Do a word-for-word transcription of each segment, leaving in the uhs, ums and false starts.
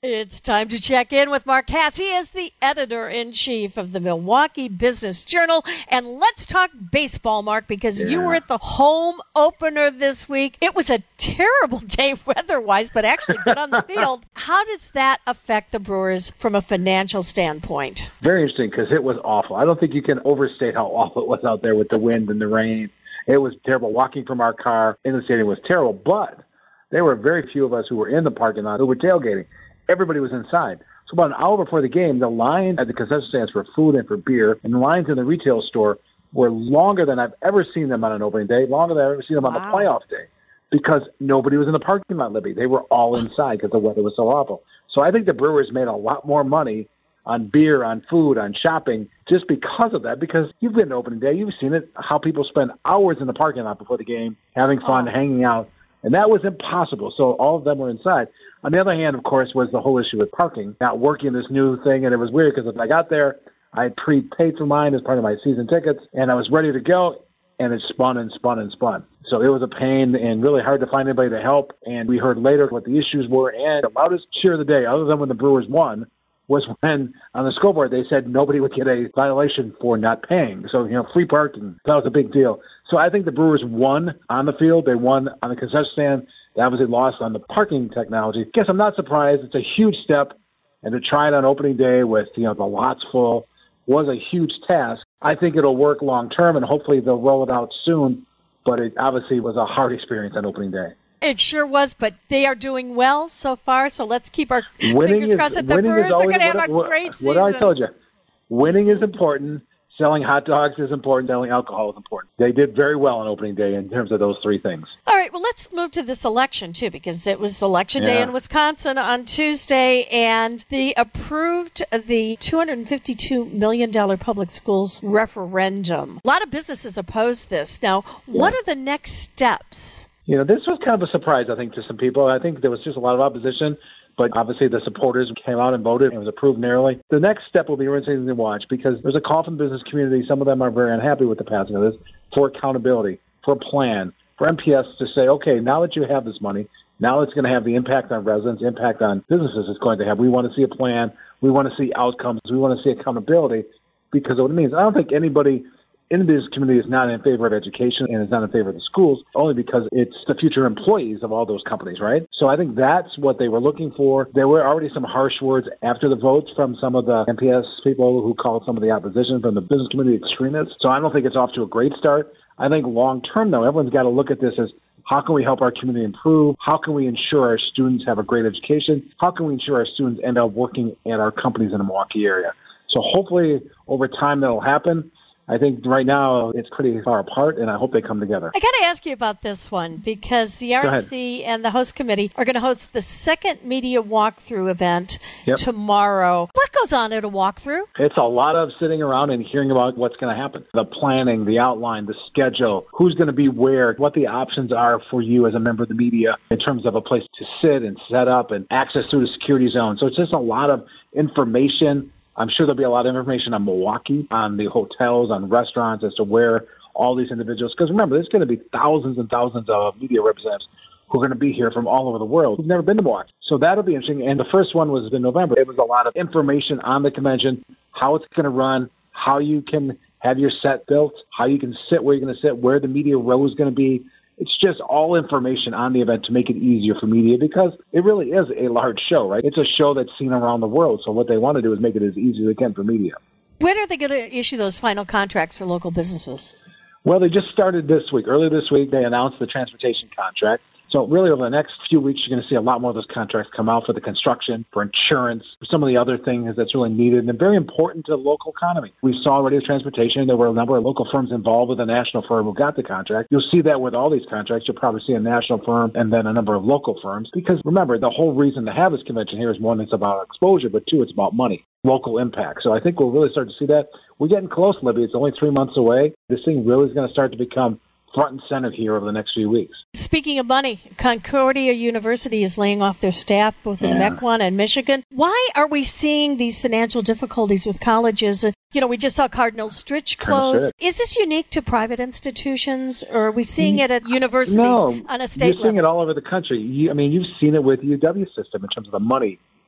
It's time to check in with Mark Cass. He is the editor-in-chief of the Milwaukee Business Journal. And let's talk baseball, Mark, because yeah. you were at the home opener this week. It was a terrible day weather-wise, but actually good on the field. How does that affect the Brewers from a financial standpoint? Very interesting, because it was awful. I don't think you can overstate how awful it was out there with the wind and the rain. It was terrible. Walking from our car in the stadium was terrible, but there were very few of us who were in the parking lot who were tailgating. Everybody was inside. So about an hour before the game, the line at the concession stands for food and for beer, and the lines in the retail store were longer than I've ever seen them on an opening day, longer than I've ever seen them wow. on the playoff day, because nobody was in the parking lot, Libby. They were all inside because the weather was so awful. So I think the Brewers made a lot more money on beer, on food, on shopping, just because of that, because you've been to opening day, you've seen it, how people spend hours in the parking lot before the game, having fun, oh. hanging out, and that was impossible. So all of them were inside. On the other hand, of course, was the whole issue with parking, not working this new thing. And it was weird because when I got there, I had prepaid for mine as part of my season tickets, and I was ready to go, and it spun and spun and spun. So it was a pain and really hard to find anybody to help. And we heard later what the issues were. And the loudest cheer of the day, other than when the Brewers won, was when on the scoreboard they said nobody would get a violation for not paying. So, you know, free parking, that was a big deal. So I think the Brewers won on the field. They won on the concession stand. They obviously lost on the parking technology. Guess I'm not surprised. It's a huge step. And to try it on opening day with, you know, the lots full was a huge task. I think it'll work long term, and hopefully they'll roll it out soon. But it obviously was a hard experience on opening day. It sure was, but they are doing well so far, so let's keep our winning fingers is, crossed that the Brewers are going to have a what, great what season. What I told you, winning is important, selling hot dogs is important, selling alcohol is important. They did very well on opening day in terms of those three things. All right, well, let's move to this election, too, because it was election yeah. day in Wisconsin on Tuesday, and they approved the two hundred fifty-two million dollars public schools referendum. A lot of businesses opposed this. Now, what yeah. are the next steps? You know, this was kind of a surprise, I think, to some people. I think there was just a lot of opposition, but obviously the supporters came out and voted, and it was approved narrowly. The next step will be interesting to watch, because there's a call from the business community. Some of them are very unhappy with the passing of this, for accountability, for a plan, for M P S to say, okay, now that you have this money, now it's going to have the impact on residents, impact on businesses it's going to have. We want to see a plan. We want to see outcomes. We want to see accountability, because of what it means. I don't think anybody in the business community is not in favor of education and is not in favor of the schools, only because it's the future employees of all those companies, right? So I think that's what they were looking for. There were already some harsh words after the votes from some of the M P S people who called some of the opposition from the business community extremists. So I don't think it's off to a great start. I think long term, though, everyone's got to look at this as, how can we help our community improve? How can we ensure our students have a great education? How can we ensure our students end up working at our companies in the Milwaukee area? So hopefully over time that'll happen. I think right now it's pretty far apart, and I hope they come together. I got to ask you about this one, because the R N C and the host committee are going to host the second media walkthrough event yep. tomorrow. What goes on at a walkthrough? It's a lot of sitting around and hearing about what's going to happen. The planning, the outline, the schedule, who's going to be where, what the options are for you as a member of the media in terms of a place to sit and set up and access through the security zone. So it's just a lot of information. I'm sure there'll be a lot of information on Milwaukee, on the hotels, on restaurants, as to where all these individuals, because remember, there's going to be thousands and thousands of media representatives who are going to be here from all over the world who've never been to Milwaukee. So that'll be interesting. And the first one was in November. It was a lot of information on the convention, how it's going to run, how you can have your set built, how you can sit where you're going to sit, where the media row is going to be. It's just all information on the event to make it easier for media, because it really is a large show, right? It's a show that's seen around the world. So what they want to do is make it as easy as they can for media. When are they going to issue those final contracts for local businesses? Well, they just started this week. Earlier this week, they announced the transportation contract. So really over the next few weeks, you're going to see a lot more of those contracts come out for the construction, for insurance, for some of the other things that's really needed and very important to the local economy. We saw already with transportation, there were a number of local firms involved with a national firm who got the contract. You'll see that with all these contracts. You'll probably see a national firm and then a number of local firms, because remember, the whole reason to have this convention here is, one, it's about exposure, but two, it's about money, local impact. So I think we'll really start to see that. We're getting close, Libby. It's only three months away. This thing really is going to start to become front and center here over the next few weeks. Speaking of money, Concordia University is laying off their staff both in yeah. Mequon and Michigan. Why are we seeing these financial difficulties with colleges? You know, we just saw Cardinal Stritch close. Is this unique to private institutions, or are we seeing it at universities no, on a state you're level? Seeing it all over the country. You, I mean, you've seen it with the U W system in terms of the money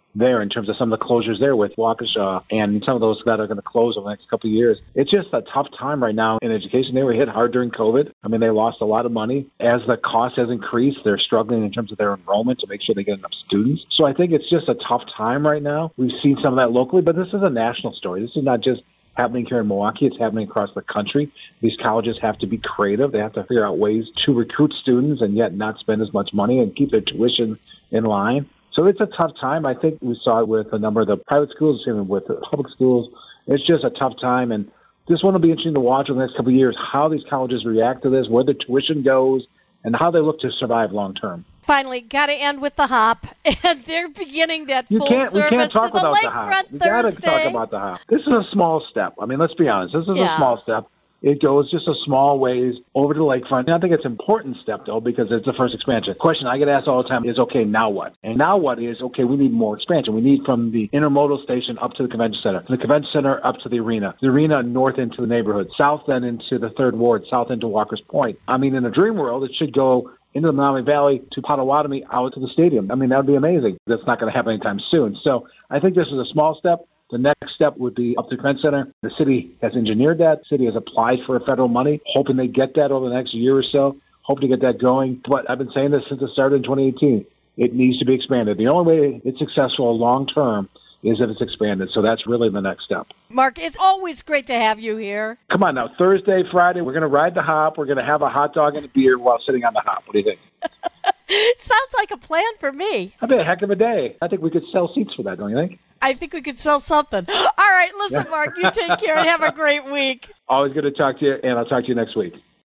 there in terms of some of the closures there with Waukesha and some of those that are going to close over the next couple of years. It's just a tough time right now in education. They were hit hard during COVID. I mean, they lost a lot of money. As the cost has increased, they're struggling in terms of their enrollment to make sure they get enough students. So I think it's just a tough time right now. We've seen some of that locally, but this is a national story. This is not just happening here in Milwaukee. It's happening across the country. These colleges have to be creative. They have to figure out ways to recruit students and yet not spend as much money and keep their tuition in line. So it's a tough time. I think we saw it with a number of the private schools, even with the public schools. It's just a tough time. And this one will be interesting to watch over the next couple of years, how these colleges react to this, where the tuition goes, and how they look to survive long term. Finally, got to end with the Hop, and they're beginning that you full can't, service we can't talk to the about Lakefront the Hop. We Thursday. got to talk about the Hop. This is a small step. I mean, let's be honest. This is yeah. a small step. It goes just a small ways over to the lakefront. And I think it's an important step, though, because it's the first expansion. The question I get asked all the time is, okay, now what? And now what is, okay, we need more expansion. We need from the intermodal station up to the convention center, from the convention center up to the arena, the arena north into the neighborhood, south then into the third ward, south into Walker's Point. I mean, in a dream world, it should go into the Menominee Valley to Potawatomi out to the stadium. I mean, that would be amazing. That's not going to happen anytime soon. So I think this is a small step. The next step would be up to the convention center. The city has engineered that. The city has applied for federal money, hoping they get that over the next year or so, hope to get that going. But I've been saying this since it started in twenty eighteen. It needs to be expanded. The only way it's successful long term is if it's expanded. So that's really the next step. Mark, it's always great to have you here. Come on now. Thursday, Friday, we're going to ride the Hop. We're going to have a hot dog and a beer while sitting on the Hop. What do you think? Sounds like a plan for me. That'd be a heck of a day. I think we could sell seats for that, don't you think? I think we could sell something. All right, listen, Mark, you take care and have a great week. Always good to talk to you, and I'll talk to you next week.